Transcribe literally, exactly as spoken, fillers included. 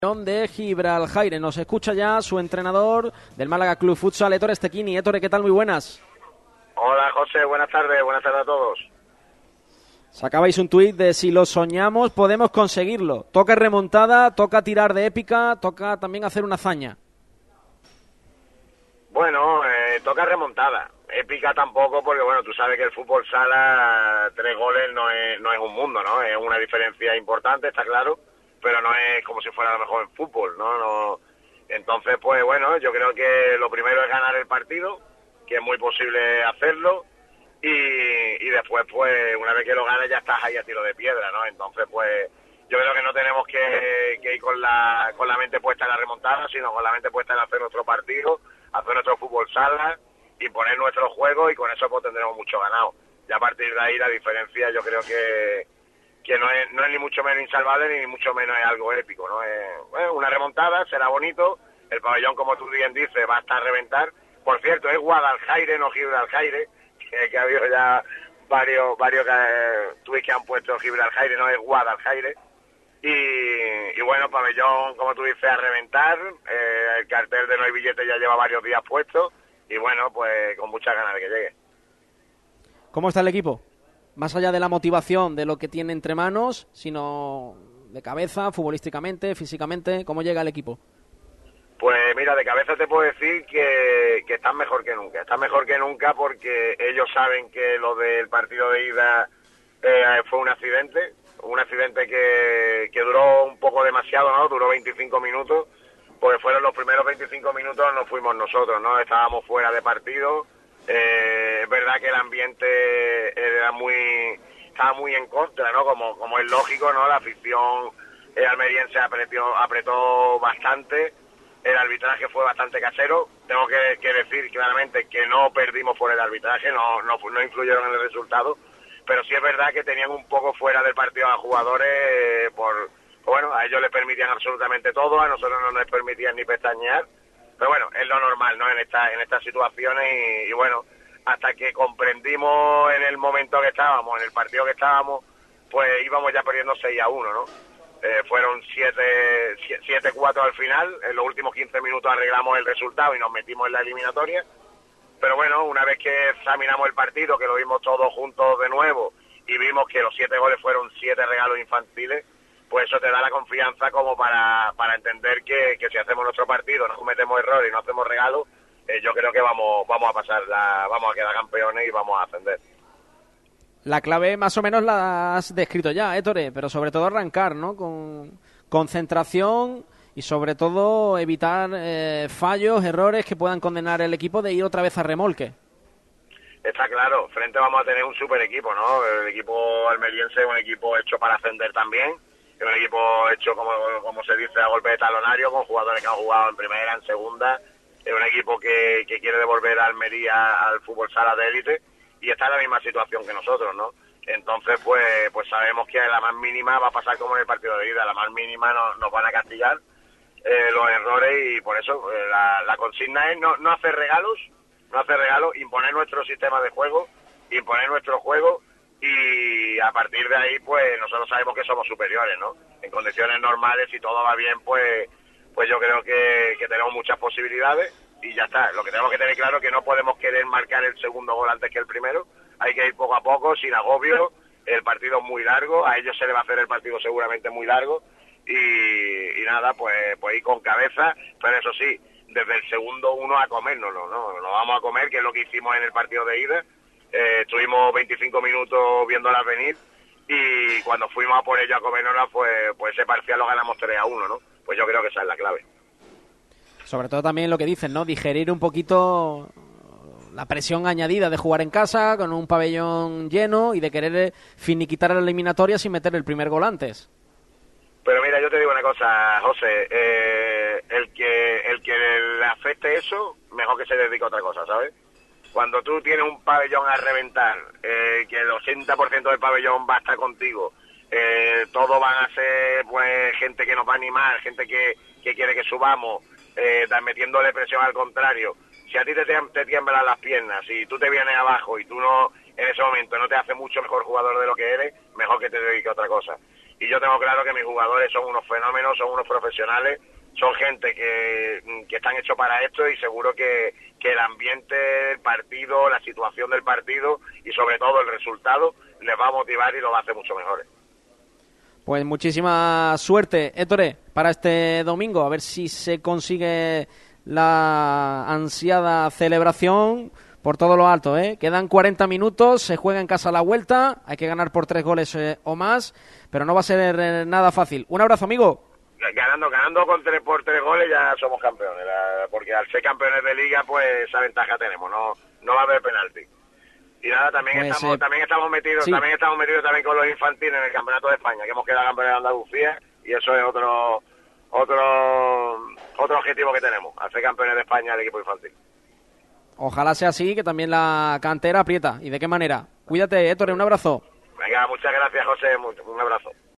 De Gibraltar. Nos escucha ya su entrenador del Málaga Club Futsal, Ettore Stecchini. Ettore, ¿qué tal? Muy buenas. Hola, José, buenas tardes, buenas tardes a todos. Sacabais un tuit de si lo soñamos, podemos conseguirlo. Toca remontada, toca tirar de épica, toca también hacer una hazaña. Bueno, eh, toca remontada. Épica tampoco, porque bueno, tú sabes que el fútbol sala, tres goles no es, no es un mundo, ¿no? Es una diferencia importante, está claro, pero no es como si fuera a lo mejor en fútbol, ¿no? no Entonces, pues bueno, yo creo que lo primero es ganar el partido, que es muy posible hacerlo, y, y después, pues, una vez que lo ganes ya estás ahí a tiro de piedra, ¿no? Entonces, pues, yo creo que no tenemos que, que ir con la, con la mente puesta en la remontada, sino con la mente puesta en hacer nuestro partido, hacer nuestro fútbol sala, imponer nuestro juego, y con eso pues tendremos mucho ganado. Y a partir de ahí la diferencia yo creo que que no es, no es ni mucho menos insalvable ni mucho menos es algo épico, ¿no? Es, bueno, una remontada, será bonito, el pabellón, como tú bien dices, va a estar a reventar. Por cierto, es Guadalajara, no Gibraltar, que, que ha habido ya varios varios eh, tweets que han puesto Gibraltar, no es Guadalajara. Y, y bueno, pabellón, como tú dices, a reventar, eh, el cartel de No hay billete ya lleva varios días puesto, y bueno, pues con muchas ganas de que llegue. ¿Cómo está el equipo? Más allá de la motivación, de lo que tiene entre manos, sino de cabeza, futbolísticamente, físicamente, ¿cómo llega el equipo? Pues mira, de cabeza te puedo decir que, que están mejor que nunca. Están mejor que nunca porque ellos saben que lo del partido de ida eh, fue un accidente, un accidente que, que duró un poco demasiado, ¿no? Duró veinticinco minutos, porque fueron los primeros veinticinco minutos no fuimos nosotros, ¿no? Estábamos fuera de partido. Eh, es verdad que el ambiente era muy estaba muy en contra, ¿no? Como como es lógico, ¿no? La afición eh, almeriense apretó, apretó bastante, el arbitraje fue bastante casero. Tengo que, que decir claramente que no perdimos por el arbitraje, no, no, no influyeron en el resultado, pero sí es verdad que tenían un poco fuera del partido a jugadores eh, por, bueno, a ellos les permitían absolutamente todo, a nosotros no nos permitían ni pestañear. Pero bueno, es lo normal, ¿no? En esta, en estas situaciones y, y bueno, hasta que comprendimos en el momento que estábamos, en el partido que estábamos, pues íbamos ya perdiendo seis a uno, ¿no? Eh, fueron siete cuatro al final, en los últimos quince minutos arreglamos el resultado y nos metimos en la eliminatoria. Pero bueno, una vez que examinamos el partido, que lo vimos todos juntos de nuevo y vimos que los siete goles fueron siete regalos infantiles, pues eso te da la confianza como para, para entender que, que si hacemos nuestro partido, no cometemos errores y no hacemos regalos, eh, yo creo que vamos vamos a pasar, la, vamos a quedar campeones y vamos a ascender. La clave más o menos la has descrito ya, Ettore, pero sobre todo arrancar, ¿no? Con concentración y sobre todo evitar eh, fallos, errores que puedan condenar el equipo de ir otra vez a remolque. Está claro, frente vamos a tener un super equipo, ¿no? El equipo almeriense es un equipo hecho para ascender también. Es un equipo hecho, como, como se dice, a golpe de talonario, con jugadores que han jugado en primera, en segunda. Es un equipo que, que quiere devolver a Almería al fútbol sala de élite y está en la misma situación que nosotros, ¿no? Entonces, pues pues sabemos que a la más mínima va a pasar como en el partido de ida. A la más mínima nos, nos van a castigar eh, los errores y por eso eh, la, la consigna es no, no hacer regalos, no hacer regalos, imponer nuestro sistema de juego, imponer nuestro juego. Y a partir de ahí, pues, nosotros sabemos que somos superiores, ¿no? En condiciones normales, si todo va bien, pues pues yo creo que, que tenemos muchas posibilidades y ya está. Lo que tenemos que tener claro es que no podemos querer marcar el segundo gol antes que el primero. Hay que ir poco a poco, sin agobio. El partido es muy largo, a ellos se les va a hacer el partido seguramente muy largo. Y, y nada, pues, pues ir con cabeza, pero eso sí, desde el segundo uno a comérnoslo, ¿no? Nos vamos a comer, que es lo que hicimos en el partido de ida. Eh, estuvimos veinticinco minutos viéndolas venir y cuando fuimos a por ello a comérnoslas, pues, pues ese parcial lo ganamos tres a uno, ¿no? Pues yo creo que esa es la clave. Sobre todo también lo que dicen, ¿no? Digerir un poquito la presión añadida de jugar en casa con un pabellón lleno y de querer finiquitar la eliminatoria sin meter el primer gol antes. Pero mira, yo te digo una cosa, José, eh, el que el que le afecte eso, mejor que se dedique a otra cosa, ¿sabes? Cuando tú tienes un pabellón a reventar, eh, que el ochenta por ciento del pabellón va a estar contigo, eh, todos van a ser pues gente que nos va a animar, gente que, que quiere que subamos, eh, metiéndole presión al contrario. Si a ti te, te tiemblan las piernas, si tú te vienes abajo y tú no en ese momento no te haces mucho mejor jugador de lo que eres, mejor que te dediques a otra cosa. y yo tengo claro que mis jugadores son unos fenómenos, son unos profesionales, son gente que, que están hechos para esto y seguro que, que el ambiente del partido, la situación del partido y sobre todo el resultado les va a motivar y lo va a hacer mucho mejores. Pues muchísima suerte, Héctor, para este domingo, a ver si se consigue la ansiada celebración por todo lo alto, ¿eh? Quedan cuarenta minutos, se juega en casa la vuelta, hay que ganar por tres goles eh, o más, pero no va a ser eh, nada fácil. Un abrazo, amigo. Ganando, ganando con tres por tres goles ya somos campeones, la, porque al ser campeones de liga, pues esa ventaja tenemos, no, no va a haber penalti. Y nada, también pues, estamos, eh, también estamos metidos, sí. también estamos metidos también con los infantiles en el campeonato de España, que hemos quedado campeones de Andalucía, y eso es otro, otro, otro objetivo que tenemos, hacer campeones de España del equipo infantil. Ojalá sea así, que también la cantera aprieta. ¿Y de qué manera? Cuídate, Héctor, un abrazo. Venga, muchas gracias, José, un abrazo.